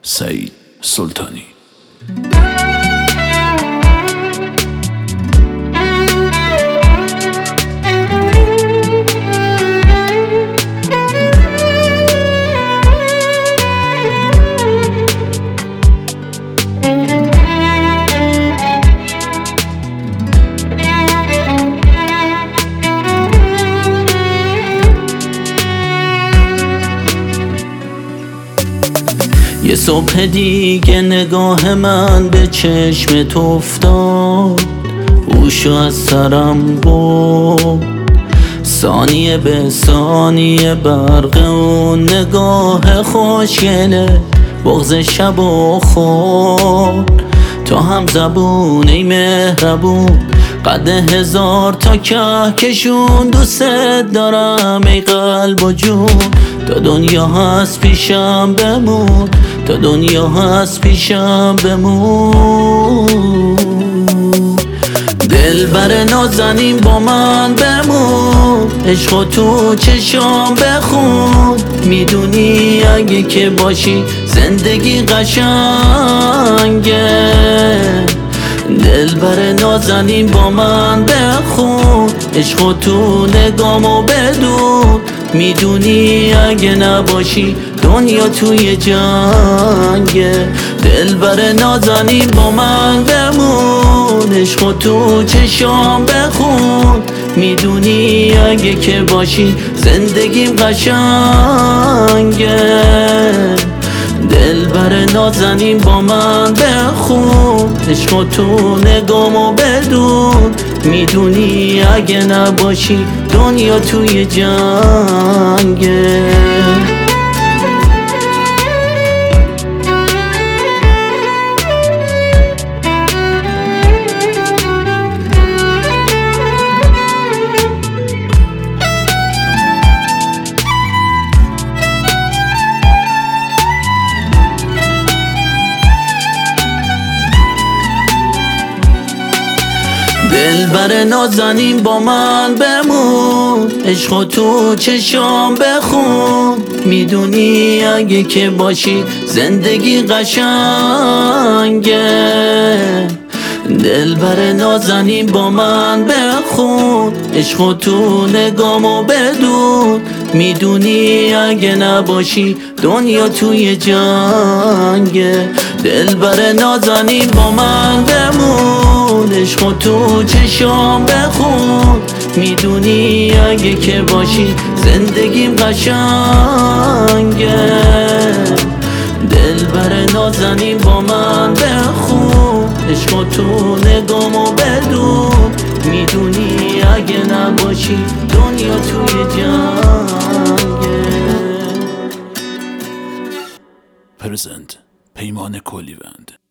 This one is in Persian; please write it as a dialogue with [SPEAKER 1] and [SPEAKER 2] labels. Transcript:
[SPEAKER 1] سعید سلطانی.
[SPEAKER 2] یه صبح دیگه نگاه من به چشمت افتاد، هوشو از سرم برد. ثانیه به ثانیه برق اون نگاه خوشگله بغض شب و خورد. تو هم زبون ای مهربون، قد هزار تا کهکشون. دوست دارم ای قلب و جون، تا دنیا هست پیشم بمون، تا دنیا هست پیشم بمون. دلبر نازنین با من بمون، عشق تو چشام بخون. میدونی اگه که باشی زندگی قشنگه. دلبر نازنین با من بخون، عشق تو نگامو بدون. میدونی اگه نباشی دنیا توی جنگه. دلبر نازنین با من بمون، عشق تو چشام بخون. میدونی اگه که باشی زندگیم قشنگه. دلبر نازنین با من بخون، عشق تو نگامو بدون. میدونی اگه نباشی دنیا توی جنگه. دلبر نازنین با من بمون، عشق تو چشام بخون. میدونی اگه که باشی زندگی قشنگه. دلبر نازنین با من بخون، عشق تو نگامو بدون. میدونی اگه نباشی دنیا توی جنگه. دلبر نازنین با من بمون، عشق تو چشام بخون. میدونی اگه که باشی زندگیم قشنگه. دلبر نازنین با من بخون، عشق تو نگامو بدون. میدونی اگه نباشی دنیا توی جنگه.
[SPEAKER 1] پرزنت پیمان کلیوند.